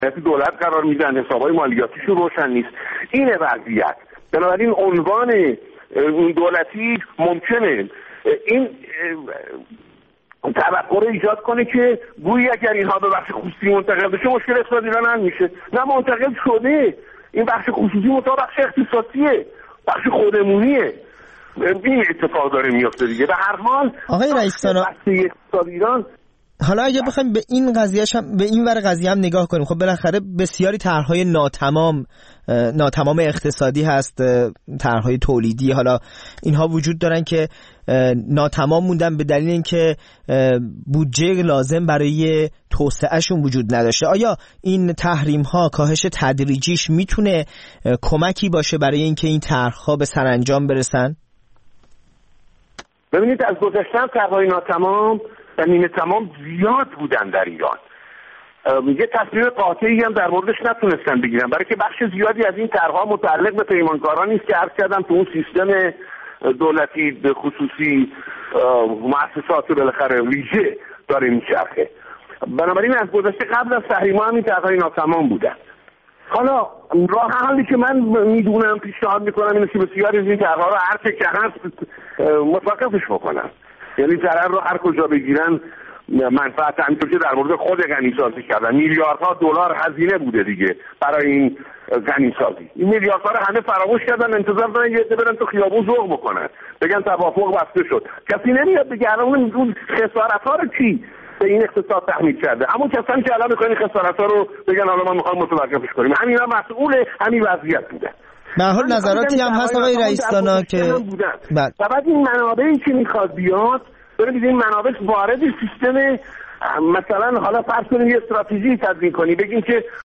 دولت قرار میدن، حسابهای مالیاتیشون روشن نیست. اینه وضعیت. بنابراین عنوان دولتی ممکنه این توقع رو ایجاد کنه که گویی اگر اینها به بخش خصوصی منتقل بشه مشکل اقتصادی ایران حل میشه. نه، منتقل شده. این بخش خصوصی مطابق بخش اختصاصیه، بخش خودمونیه. این اتفاق داره میفته دیگه. به هر حال آقای رئیس‌سانا، اقتصاد ایران، حالا اگه بخوایم به این قضیهش هم، به این ور قضیه هم نگاه کنیم، خب بالاخره بسیاری طرح‌های ناتمام اقتصادی هست، طرح‌های تولیدی، حالا اینها وجود دارن که ناتمام موندن به دلیل اینکه بودجه لازم برای توسعهشون وجود نداشته. آیا این تحریم‌ها کاهش تدریجیش میتونه کمکی باشه برای اینکه این طرح‌ها به سرانجام برسن؟ ببینید، از گذشته طرح‌های ناتمام و نیمه تمام زیاد بودن در ایران. یه تصمیم قاطعی هم در موردش نتونستن بگیرن، برای که بخش زیادی از این طرح‌ها متعلق به پیمانکاران است که عرض کردم تو اون سیستم دولتی به خصوصی مؤسسات بالاخره ویژه داره میچرخه. بنابراین از گذشته قبل از تحریم‌ها هم این طرح‌های ناتمام بودن. حالا راه حلی که من میدونم، پیشنهاد میکنم اینه که بسیاری از این طرح‌ها رو هر چه که هست متوقفش بکنن. یعنی ضرر رو هر کجا بگیرن منفعت، همینطور که در مورد خود غنیسازی کردن میلیاردها دلار هزینه بوده دیگه برای این غنیسازی. این میلیاردها رو همه فراموش کردن، انتظار دارن یه عده برن تو خیابون ذوق بکنن، بگن توافق بسته شد. کسی نمیاد بگه اون خسارت‌ها رو کی به این اقتصاد تحمیل کرده. اما کسانی که الان می‌خوان خسارت‌ها رو بگن حالا ما می‌خوایم متوقفش کنیم، همینا مسئول همین وضعیت بودن. به هر حال نظراتی هم هست آقای رئیس‌سانا که بعد این منابعی که میخواد بیاد، ببینید این منابع وارد سیستم، مثلا حالا فرض کنیم یه استراتژی تدوین کنی، بگیم که